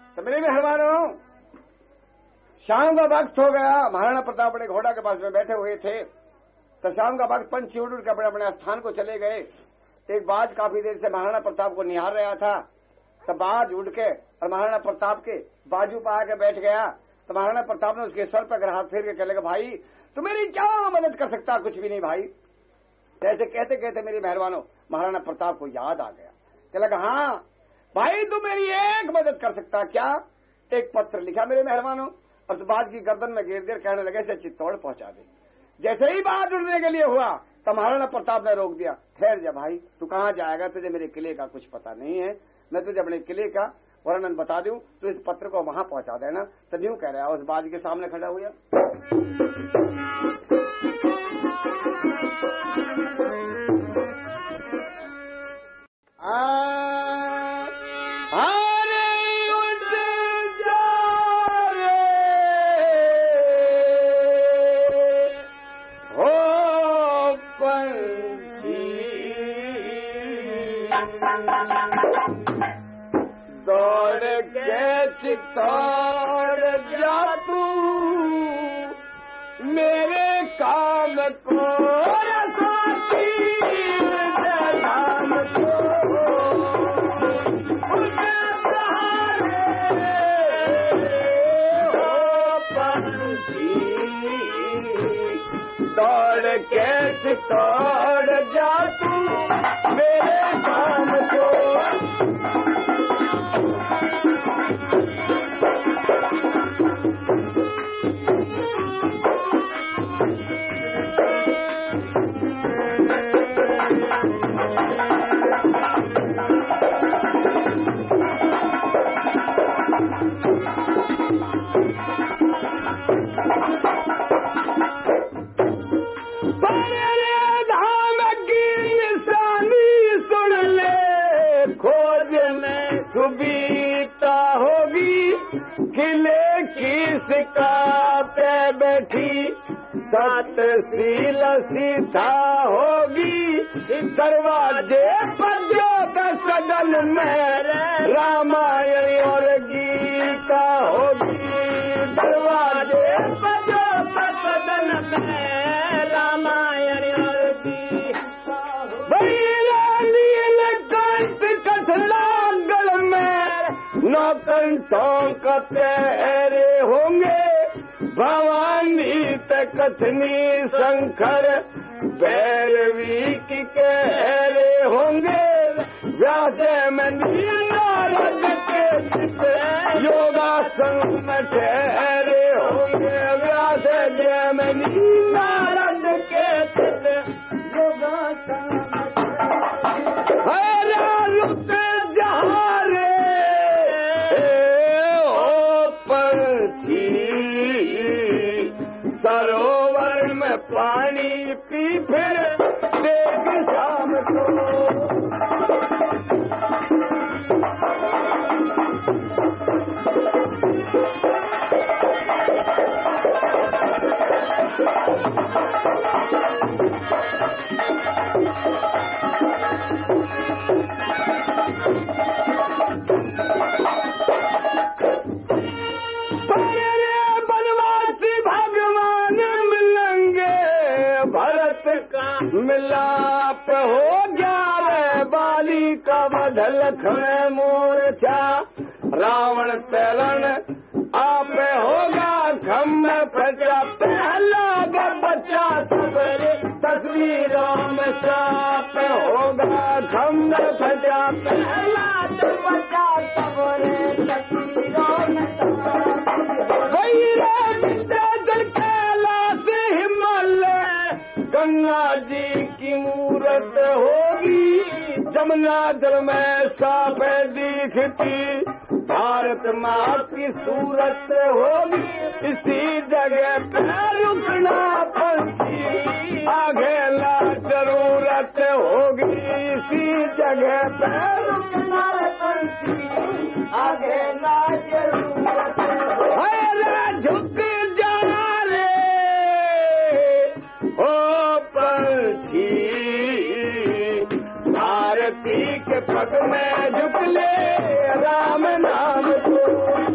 तो मेरे मेहरबानों, शाम का वक्त हो गया। महाराणा प्रताप बड़े घोड़ा के पास में बैठे हुए थे। तो शाम का वक्त पंछी उड़ उड़ के अपने अपने स्थान को चले गए। एक बाज काफी देर से महाराणा प्रताप को निहार रहा था। तो बाज उड़ के और महाराणा प्रताप के बाजू पर आके बैठ गया। तो महाराणा प्रताप ने उसके सर पर हाथ फेर के कहने लगा, भाई तू मेरी क्या मदद कर सकता? कुछ भी नहीं भाई। ऐसे कहते कहते मेरी मेहरबानों महाराणा प्रताप को याद आ गया। कहने लगा, हाँ भाई तू मेरी एक मदद कर सकता। क्या? एक पत्र लिखा मेरे मेहरबानों और उस बाज की गर्दन में घेर देर कहने लगे से चित्तौड़ पहुंचा दे। जैसे ही बाज उड़ने के लिए हुआ तो महाराणा प्रताप ने रोक दिया। ठहर जा भाई, तू कहाँ जाएगा? तुझे मेरे किले का कुछ पता नहीं है। मैं तुझे अपने किले का वर्णन बता दूं, तो इस पत्र को वहां पहुंचा देना। तो यूं कह रहा है, उस बाज के सामने खड़ा हुआ। दौड़ के चित्तौड़ जा तू मेरे काम को दौड़ के चित्तौड़ जा तू मेरे काम को। सुबीता होगी किले की सिका पे बैठी, सात सील सीता होगी दरवाजे पर जो सदन में रामायण और गीता होगी। दरवाजे पर जो सदन में रामायण और गीता नौकंठों का तेरे होंगे भवानी तकथनी शंकर भैरवी की कहरे होंगे। व्यास में नारद के चित योगासन में ठहरे होंगे। व्यास में नारद के चित योगासन सरोवर में पानी पी फिर देख शाम को। मिलाप हो गया बाली का बधलख में मोर्चा, रावण तरण आप होगा खम में फटा पहला बच्चा सबरे तस्वीरों में साप होगा खम में फटा पहला बच्चा सबरे तस्वीरों में गंगा जी की मूरत होगी, जमुना जल में साफ दिखती, भारत माँ की सूरत होगी। इसी जगह पे रुकना पंछी आगे ला जरूरत होगी। इसी जगह पे रुकना पंछी आगे ला जरूरत होगी। झुक जा रे ओ पंछी, भारती के पग में झुक ले राम नाम को।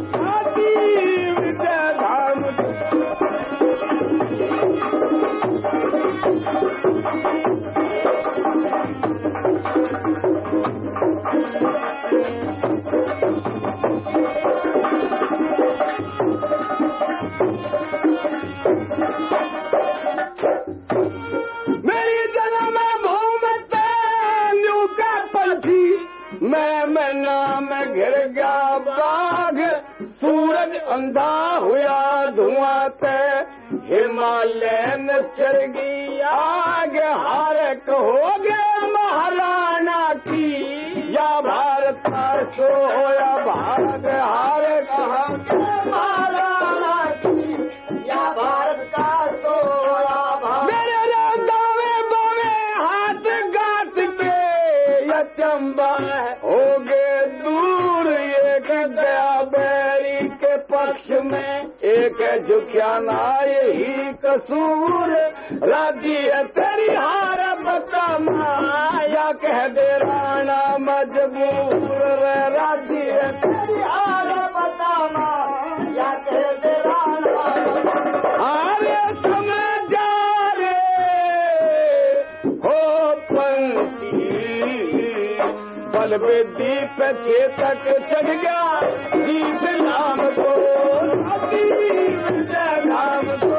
धुआं में घिर गया बाघ, सूरज अंधा हुआ धुआं ते, हिमालय न चरगी आग, हार कहोगे महाराणा की, या भारत का सोया भाग, हार कहोगे महाराणा की, या भारत का सोया भाग। मेरे दावे बावे हाथ गात के, या चंबा हो गए दूर, एक गया बैरी के पक्ष में, एक झुकिया ना यही कसूर, राजी है तेरी हार बता माया, कह दे राणा मजबूर, राजी है तेरी हार बता माया, कह दे राणा आरे समझ जा रे हो पंछी, बल बेदी पे चेतक चढ़ गया, जीत नाम को नाम को।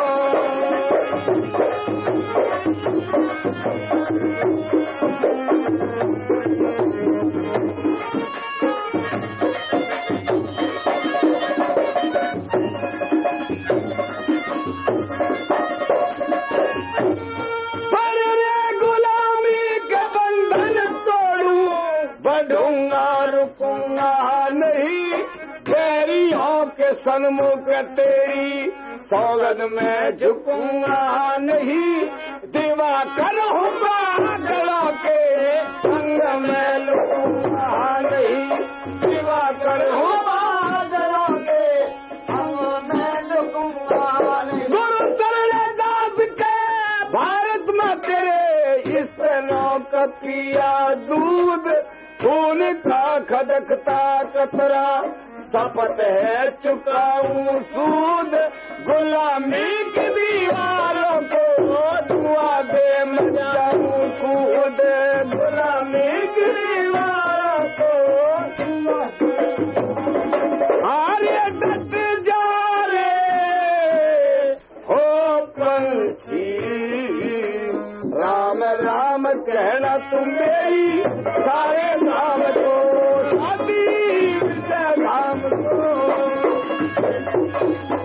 सन्मुख तेरी सौगंध में झुकूंगा नहीं, दीवा करूंगा गलों के अंग में लुकूंगा नहीं, दीवा करूंगा गलों के अंग में लुकूंगा नहीं। गुरु शरणदास के भारत में तेरे इस तनों का पिया दूध, खून का खदकता कतरा, शपथ है चुकाऊं सूद, गुलामी की दीवारों को दुआ दे मैं जाऊं कूद, गुलामी की दीवारों को आर्य दत्त जा रे हो पंछी, राम राम कहना तुम मेरी सारे नाम को, शादी राम को।